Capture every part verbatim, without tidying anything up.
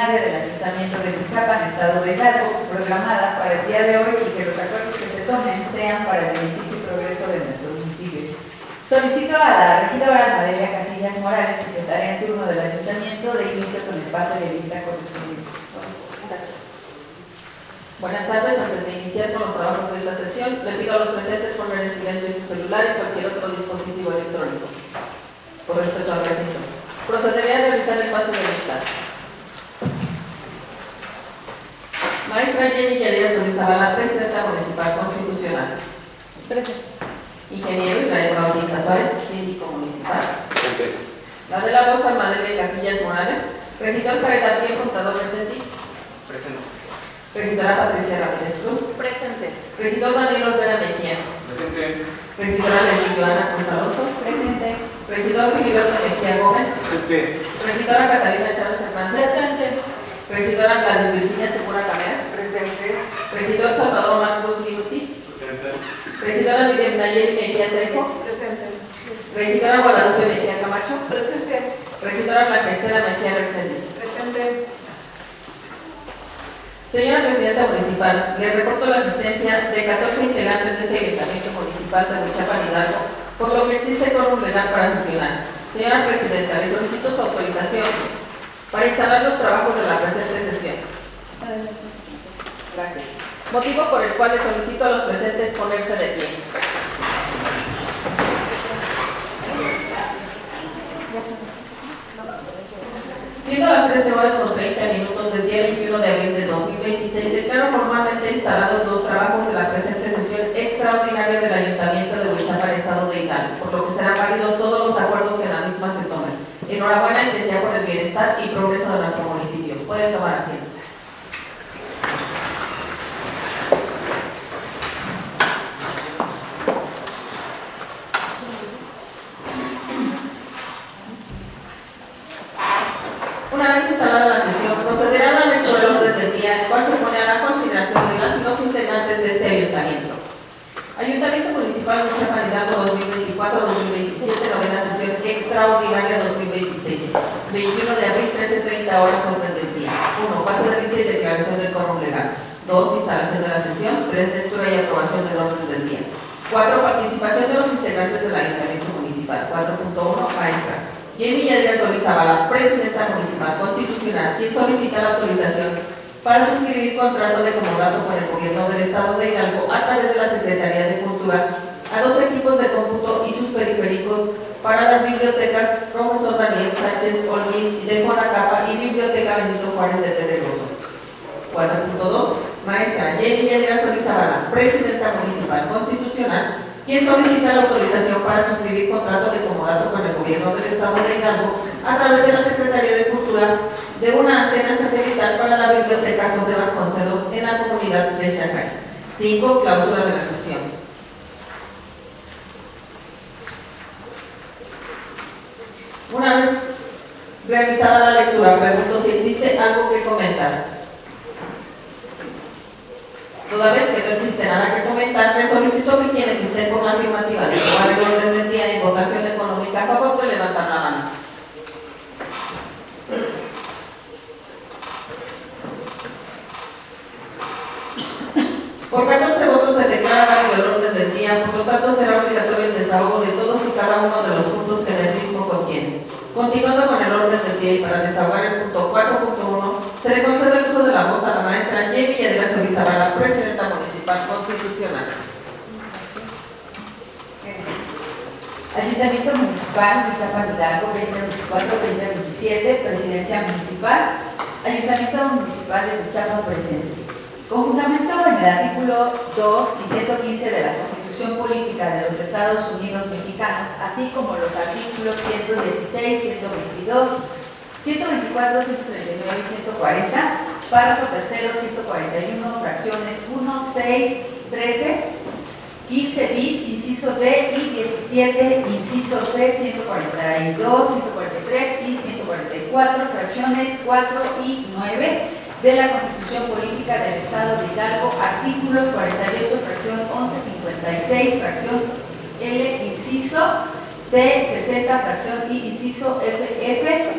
extraordinaria del Ayuntamiento de Huichapan, Estado de Hidalgo, programada para el día de hoy y que los acuerdos que se tomen sean para el beneficio y progreso de nuestro municipio. Solicito a la regidora Madelia Casillas Morales, secretaria en turno del Ayuntamiento, de inicio con el pase de lista correspondiente. Gracias. Buenas tardes. Antes de iniciar con los trabajos de esta sesión, le pido a los presentes poner en silencio su celular y cualquier otro dispositivo electrónico. Por respeto al recinto. Procederé a realizar el pase de lista. Maestra Jenny Yadira Solizabala, presidenta municipal constitucional. Presente. Ingeniero Israel Bautista Suárez, síndico municipal. Presente. La de la voz, Madelia Casillas Morales. Regidor Jared Abriel, contador Resentis. Presente. Regidora Patricia Ramírez Cruz. Presente. Regidor Daniel Olvera Mejía. Presente. Regidora Leti Joana Cruz Alonso. Presente. Regidor Filiberto Mejía Gómez. Presente. Regidora Catalina Chávez Hernández. Presente. Regidora Gladys Virginia Segura Cameas. Presente. Regidor Salvador Marcos Minuti. Presente. Regidora Miriam Nayeli Mejía Trejo. Presente. Regidora Guadalupe Mejía Camacho. Presente. Regidora Blanca Estela Mejía Reséndiz. Presente. Señora Presidenta Municipal, le reporto la asistencia de catorce integrantes de este Ayuntamiento Municipal de Huichapan, Hidalgo, por lo que existe quórum legal para sesionar. Señora Presidenta, le solicito su autorización para instalar los trabajos de la presente sesión. Gracias. Motivo por el cual le solicito a los presentes ponerse de pie. Siendo las trece horas con treinta minutos del día veintiuno de abril de dos mil veintiséis, declaro formalmente instalados los trabajos de la presente sesión extraordinaria del Ayuntamiento de Huichapan, Estado de Hidalgo, por lo que serán válidos todos los acuerdos que en la misma se tomen. Enhorabuena y que sea por el bienestar y progreso de nuestro municipio. Pueden tomar asiento. Una vez instalada la sesión, procederá a la lectura del orden del día, el cual se pone a la consideración de las y los integrantes de este ayuntamiento. Ayuntamiento Municipal de Huichapan, Hidalgo dos mil veinticuatro dos mil veintisiete, novena sesión extraordinaria dos mil veintiséis, veintiuno de abril, trece treinta horas, orden del día. uno. Pase de lista y declaración del quórum legal. dos. Instalación de la sesión. tres. Lectura y aprobación del orden del día. cuatro. Participación de los integrantes del Ayuntamiento Municipal. cuatro punto uno. Maestra Jenny Yadira Solizabala, presidenta municipal constitucional, quien solicita la autorización para suscribir contrato de comodato con el gobierno del Estado de Hidalgo a través de la Secretaría de Cultura a dos equipos de cómputo y sus periféricos para las bibliotecas Profesor Daniel Sánchez Olmín de Conacapa y Biblioteca Benito Juárez de Pedregoso. cuatro punto dos. Maestra Jenny Yadira Solizabala, presidenta municipal constitucional, quien solicita la autorización para suscribir contrato de comodato con el gobierno del Estado de Hidalgo a través de la Secretaría de Cultura de una antena satelital para la Biblioteca José Vasconcelos en la comunidad de Shanghái. cinco. Clausura de la sesión. Una vez realizada la lectura, pregunto si existe algo que comentar. Toda vez que no existe nada que comentar, les solicito que quienes estén por la afirmativa de tomar el orden del día en votación económica a favor de levantar la mano. Por catorce votos se declara válido el orden del día, por lo tanto será obligatorio el desahogo de todos y cada uno de los puntos que en el mismo contiene. Continuando con el orden del día y para desahogar el punto cuatro punto uno, se le concede el uso de la voz a la maestra Jenny Yadira Solizabala, presidenta municipal constitucional. Ayuntamiento Municipal Huichapan, Hidalgo, veinte veinticuatro veinte veintisiete, Presidencia Municipal. Ayuntamiento Municipal de Huichapan presente. Con fundamento en el artículo dos y ciento quince de la Constitución Política de los Estados Unidos Mexicanos, así como los artículos ciento dieciséis, ciento veintidós, ciento veinticuatro, ciento treinta y nueve y ciento cuarenta, párrafo tercero, ciento cuarenta y uno, fracciones uno, seis, trece, quince bis, inciso D y diecisiete, inciso C, ciento cuarenta y dos, ciento cuarenta y tres y ciento cuarenta y cuatro, fracciones cuatro y nueve de la Constitución Política del Estado de Hidalgo, artículos cuarenta y ocho, fracción once, cincuenta y seis, fracción L, inciso T, sesenta, fracción I, inciso F, F,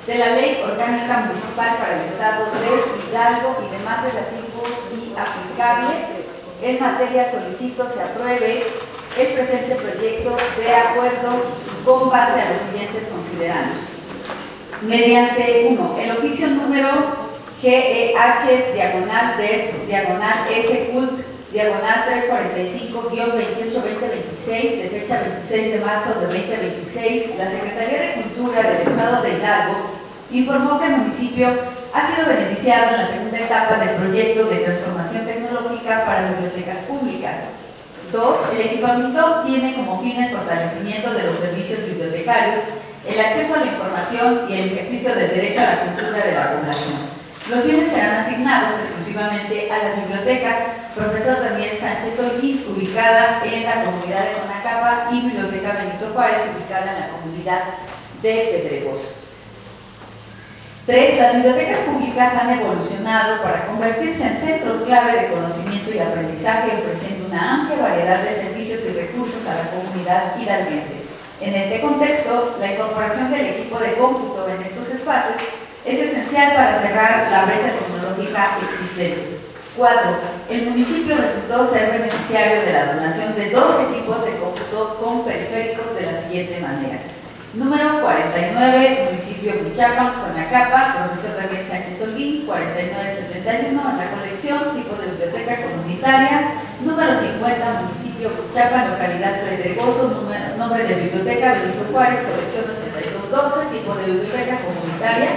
de la Ley Orgánica Municipal para el Estado de Hidalgo y demás relativos y aplicables. En materia solicito se apruebe el presente proyecto de acuerdo con base a los siguientes considerandos. Mediante uno, el oficio número G E H diagonal D diagonal S cult diagonal trescientos cuarenta y cinco guión veintiocho veinte veintiséis de fecha veintiséis de marzo de veinte veintiséis, la Secretaría de Cultura del Estado de Hidalgo informó que el municipio ha sido beneficiado en la segunda etapa del proyecto de transformación tecnológica para bibliotecas públicas. Dos, el equipamiento tiene como fin el fortalecimiento de los servicios bibliotecarios, el acceso a la información y el ejercicio del derecho a la cultura de la población. Los bienes serán asignados exclusivamente a las bibliotecas Profesor Daniel Sánchez Holguín, ubicada en la comunidad de Conacapa, y Biblioteca Benito Juárez, ubicada en la comunidad de Pedregoso. Tres, las bibliotecas públicas han evolucionado para convertirse en centros clave de conocimiento y aprendizaje, ofreciendo una amplia variedad de servicios y recursos a la comunidad hidalguense. En este contexto, la incorporación del equipo de cómputo en estos espacios es esencial para cerrar la brecha tecnológica existente. Cuatro, el municipio resultó ser beneficiario de la donación de dos equipos de cómputo con periféricos de la siguiente manera. Número cuarenta y nueve, municipio de Huichapan, Conacapa, profesor Daniel Sánchez Holguín, cuarenta y nueve setenta y uno, en la colección, tipo de biblioteca comunitaria. Número cincuenta, municipio de Huichapan, localidad Pedregoso, número, nombre de biblioteca Benito Juárez, colección ochenta y dos doce, tipo de biblioteca comunitaria.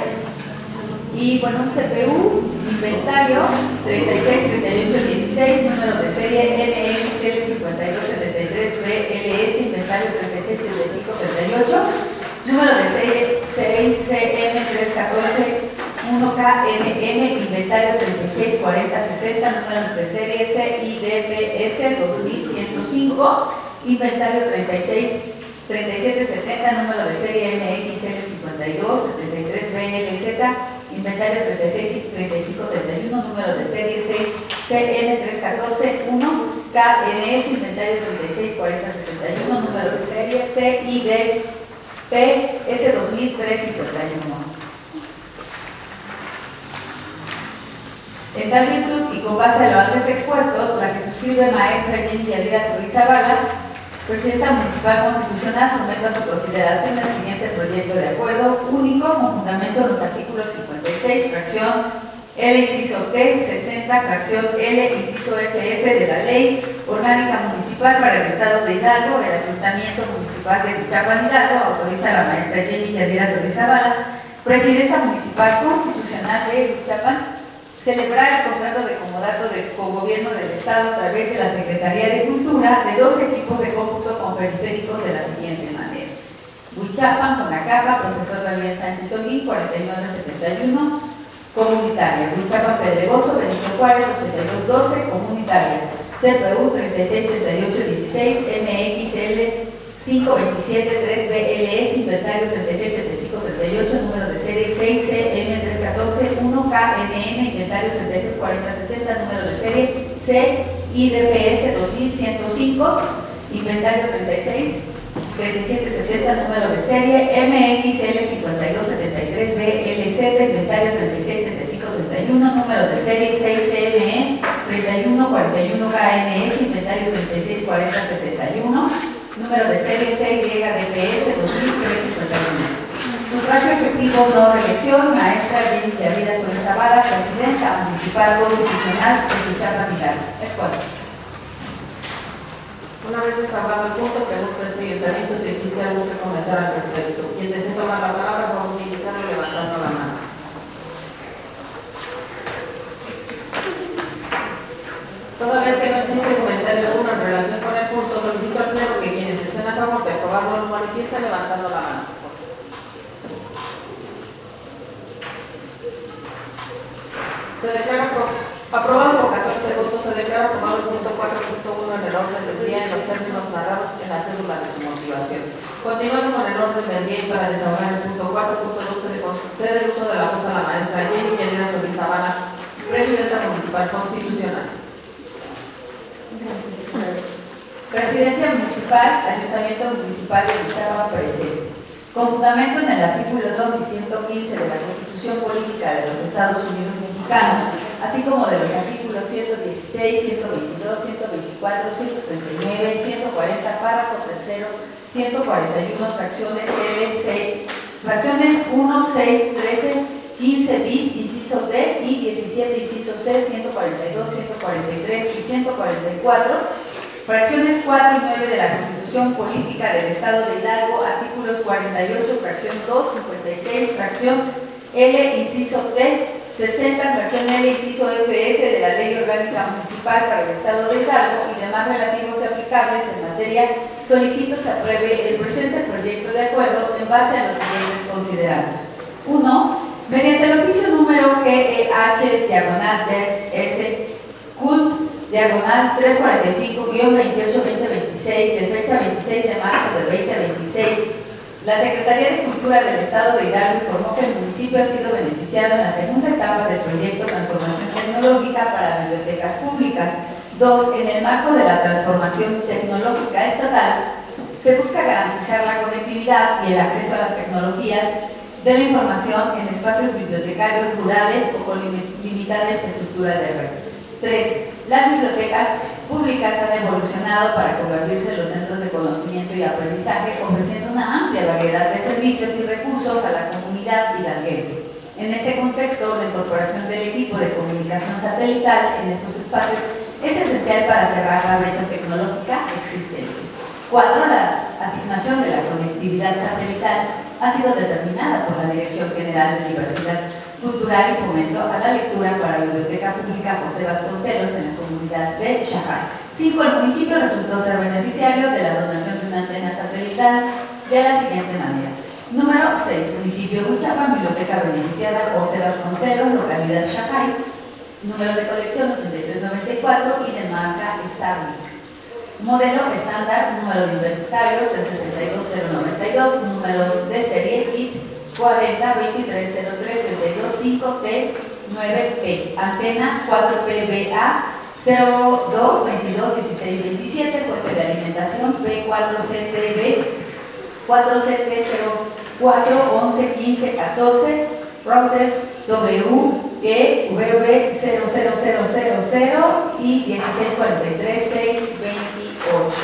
Y bueno, un C P U, inventario treinta y seis treinta y ocho dieciséis, número de serie M X L cincuenta y dos setenta y tres B L S, inventario treinta y seis treinta y cinco treinta y ocho, número de serie seis C M trescientos catorce uno K M M, inventario treinta y seis cuarenta sesenta, número de serie S I D P S dos mil ciento cinco, inventario treinta y seis treinta y siete setenta, número de serie M X L cincuenta y dos setenta y tres B L Z, inventario treinta y seis treinta y cinco treinta y uno, número de serie seis C M trescientos catorce uno K N S, inventario treinta y seis cuarenta sesenta y uno, número de serie C I D P S dos mil tres cincuenta y uno. En tal virtud y con base a lo antes expuesto, la que suscribe maestra Jenny Yadira Solís Zavala, Presidenta Municipal Constitucional, someto a su consideración el siguiente proyecto de acuerdo único con fundamento en los artículos cincuenta y seis, fracción L, inciso T, sesenta, fracción L, inciso F F de la Ley Orgánica Municipal para el Estado de Hidalgo. El Ayuntamiento Municipal de Huichapan, Hidalgo, autoriza a la maestra Jenny Yadira Solís Zavala, Presidenta Municipal Constitucional de Huichapan, celebrar el contrato de comodato de cogobierno del Estado a través de la Secretaría de Cultura de dos equipos de cómputo con periféricos de la siguiente manera. Huichapan, Conacapa, profesor Daniel Sánchez Holguín, cuarenta y nueve setenta y uno, comunitaria. Huichapan, Pedregoso, Benito Juárez, ochenta y dos doce, comunitaria. C P U treinta y seis treinta y ocho dieciséis, M X L cinco veintisiete tres B L S, inventario treinta y seis treinta y cinco treinta y ocho, número de serie seis C M trescientos catorce uno K N M, inventario treinta y seis cuarenta sesenta, número de serie C I D P S dos mil ciento cinco, inventario treinta y seis treinta y siete setenta, número de serie M X L cincuenta y dos setenta y tres B L Z, inventario treinta y seis treinta y cinco treinta y uno, número de serie seis C M E treinta y uno cuarenta y uno K N S, inventario treinta y seis cuarenta sesenta y uno, número de serie C Y D P S dos mil tres cincuenta y uno. Sufragio efectivo, no reelección, maestra Jenny Yadira Solís Zavala, Presidenta Municipal Constitucional de Huichapan, Hidalgo. Es cuatro. Una vez desahogado el punto, pregunto a este ayuntamiento si existe algo que comentar al respecto. Quien desee tomar la palabra, por favor, indicarlo levantando la mano. Toda vez que no existe comentario alguno en relación con el punto, solicito al pleno que quienes estén a favor de aprobarlo lo manifiesten levantando la mano. Se declara aprobado por catorce votos. Se declara aprobado el punto cuatro punto uno en el orden del día en los términos narrados en la cédula de su motivación. Continuando con el orden del día y para desahogar el punto cuatro punto dos, se le concede el uso de la voz a la maestra Jenny Yadira Solís Zavala, Presidenta Municipal Constitucional. Presidencia Municipal, Ayuntamiento Municipal de Huichapan, presente. Con fundamento en el artículo dos y ciento quince de la Constitución Política de los Estados Unidos Mexicanos, así como de los artículos ciento dieciséis, ciento veintidós, ciento veinticuatro, ciento treinta y nueve, ciento cuarenta, párrafo tercero, ciento cuarenta y uno, fracciones L, C, fracciones uno, seis, trece, quince bis, inciso D y diecisiete, inciso C, ciento cuarenta y dos, ciento cuarenta y tres y ciento cuarenta y cuatro, fracciones cuatro y nueve de la Constitución Política del Estado de Hidalgo, artículos cuarenta y ocho, fracción dos, cincuenta y seis, fracción L, inciso T, sesenta, fracción L, inciso F F de la Ley Orgánica Municipal para el Estado de Hidalgo y demás relativos y aplicables en materia, solicito se apruebe el presente proyecto de acuerdo en base a los siguientes considerados. uno. Mediante el oficio número G E H, diagonal D S S, CULT, diagonal trescientos cuarenta y cinco guión veintiocho veinte veintiséis, de fecha veintiséis de marzo de veinte veintiséis, la Secretaría de Cultura del Estado de Hidalgo informó que el municipio ha sido beneficiado en la segunda etapa del proyecto Transformación Tecnológica para Bibliotecas Públicas. dos. En el marco de la transformación tecnológica estatal, se busca garantizar la conectividad y el acceso a las tecnologías de la información en espacios bibliotecarios rurales o con limitada infraestructura de red. tres. Las bibliotecas públicas han evolucionado para convertirse en los centros de conocimiento y aprendizaje, ofreciendo una amplia variedad de servicios y recursos a la comunidad hidalguense. En este contexto, la incorporación del equipo de comunicación satelital en estos espacios es esencial para cerrar la brecha tecnológica existente. cuatro. La asignación de la conectividad satelital ha sido determinada por la Dirección General de Diversidad Cultural y Fomento a la Lectura para la Biblioteca Pública José Vasconcelos en la comunidad de Xajay. cinco. El municipio resultó ser beneficiario de la donación de una antena satelital de la siguiente manera. Número seis. Municipio de Uchapan, Biblioteca beneficiada José Vasconcelos, localidad Xajay. Número de colección ochenta y tres noventa y cuatro y de marca Starlink. Modelo estándar, número de inventario trescientos sesenta y dos cero noventa y dos, número de serie I T cuarenta veintitrés cero tres treinta y dos cinco T nueve P, antena cuatro P B A cero dos veintidós dieciséis veintisiete, fuente de alimentación P cuatro C T B cuatro C T cero cuatro once quince catorce, router W E V V cero cero cero cero cero y dieciséis cuarenta y tres seis veintiocho.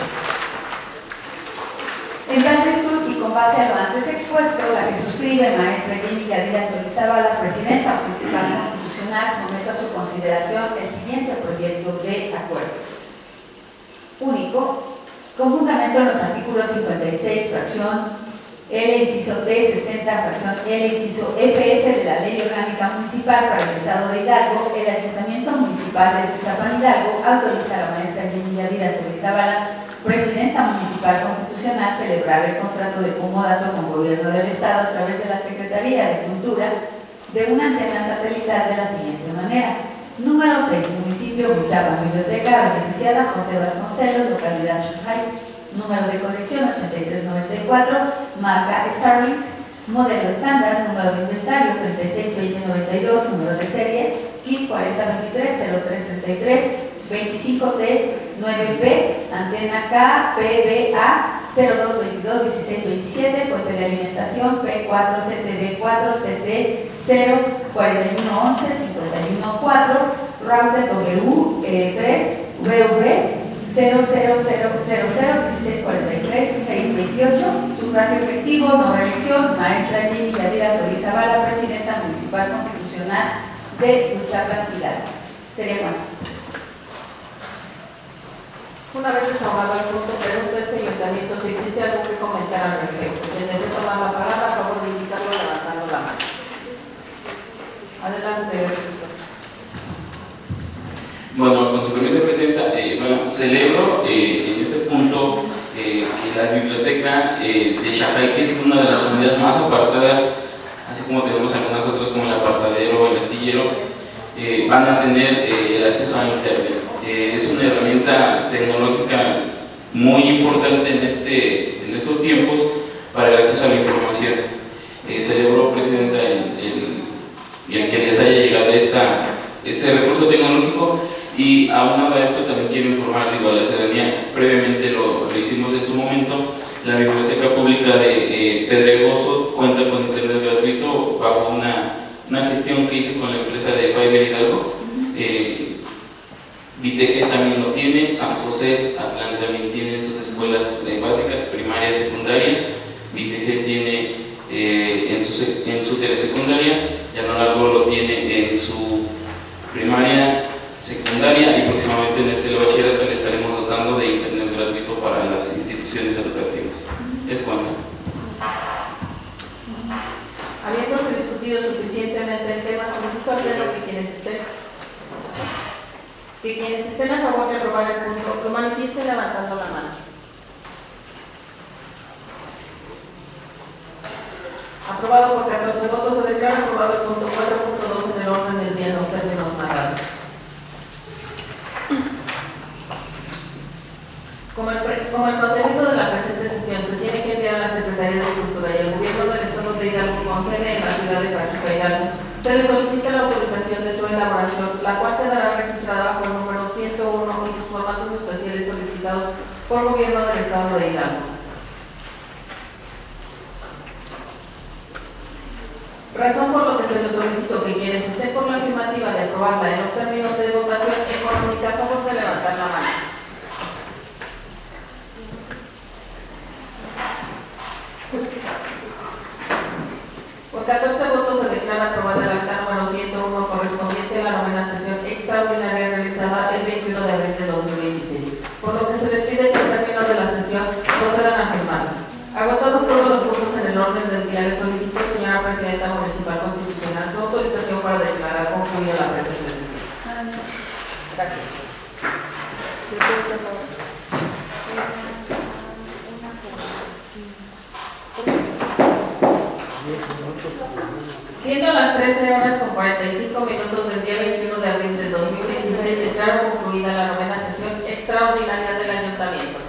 En tal virtud y con base a lo antes expuesto, la que suscribe maestra Jenny Yadira Solizabala, presidenta municipal constitucional, someto a su consideración el siguiente proyecto de acuerdos. Único, con fundamento en los artículos cincuenta y seis, fracción L, inciso T, sesenta, fracción L, inciso F F de la Ley Orgánica Municipal para el Estado de Hidalgo, el Ayuntamiento Municipal de Uchapan Hidalgo autoriza a la maestra Jenny Yadira Solizabala, presidenta municipal constitucional, celebrar el contrato de comodato con Gobierno del Estado a través de la Secretaría de Cultura de una antena satelital de la siguiente manera. Número seis. Municipio Uchapan, Biblioteca beneficiada José Vasconcelos, localidad Xajay. Número de colección ochenta y tres noventa y cuatro, marca Starlink. Modelo estándar, número de inventario treinta y seis veinte noventa y dos, número de serie I T cuarenta veintitrés cero tres treinta y tres veinticinco T nueve P, antena K P B A cero dos veintidós dieciséis veintisiete, fuente de alimentación P cuatro C T B cuatro C T cero cuarenta y uno once cincuenta y uno cuatro, router W tres V V cero cero cero cero cero dieciséis cuarenta y tres seis veintiocho, sufragio efectivo, no reelección, maestra Jenny Yadira Solizabala, presidenta municipal constitucional de Uchapan Hidalgo. ¿Sería cuánto? Una vez desahogado el punto, pregunto a este ayuntamiento si existe algo que comentar al respecto. Quien desee tomar la palabra, a favor de indicarlo levantando la mano. Adelante. Bueno, con su permiso, Presidenta, eh, bueno, celebro eh, en este punto eh, que la biblioteca eh, de Xajay, que es una de las comunidades más apartadas, así como tenemos algunas otras como el apartadero, el astillero, eh, van a tener eh, el acceso a Internet. Eh, es una herramienta tecnológica muy importante en, este, en estos tiempos para el acceso a la información. Eh, celebro, Presidenta, el, el, el que les haya llegado esta, este recurso tecnológico. Y aunado a esto, también quiero informar digo, a la ciudadanía, previamente lo, lo hicimos en su momento, la Biblioteca Pública de eh, Pedregoso cuenta con internet gratuito bajo una, una gestión que hice con la empresa de Fiber Hidalgo. Eh, Viteje también lo tiene, San José Atlán también tiene en sus escuelas eh, básicas, primaria y secundaria. Viteje tiene eh, en, su, en su telesecundaria, Llano Largo lo tiene en su primaria, secundaria, y próximamente en el telebachillerato le estaremos dotando de internet gratuito para las instituciones educativas. Es cuanto. Habiéndose discutido suficientemente el tema, solicito al Pleno que quienes estén que quienes estén a favor de aprobar el punto lo manifiesten levantando la mano. Aprobado por catorce votos, se declara aprobado el punto cuatro punto dos en el orden del día en los términos narrados. Como el, como el contenido de la presente sesión se tiene que enviar a la Secretaría de Cultura y al Gobierno del Estado de Hidalgo con sede en la ciudad de Pachuca, Hidalgo, se le solicita la autorización de su elaboración, la cual quedará registrada bajo el número ciento uno y sus formatos especiales solicitados por el Gobierno del Estado de Hidalgo. Razón por lo que se les solicitó que quienes estén por la afirmativa de aprobarla en los términos de votación económica, a favor de levantar la mano. Por catorce votos se declara aprobada el acta número ciento uno correspondiente a la novena sesión extraordinaria realizada el veintiuno de abril de dos mil veintiséis, por lo que se les pide que al término de la sesión procedan a firmarla. Agotados todos los puntos en el orden del día, le solicito, señora Presidenta Municipal Constitucional, su autorización para declarar concluida la presente sesión. Gracias. Siendo las trece horas con cuarenta y cinco minutos del día veintiuno de abril de dos mil veintiséis, declaro concluida la novena sesión extraordinaria del Ayuntamiento.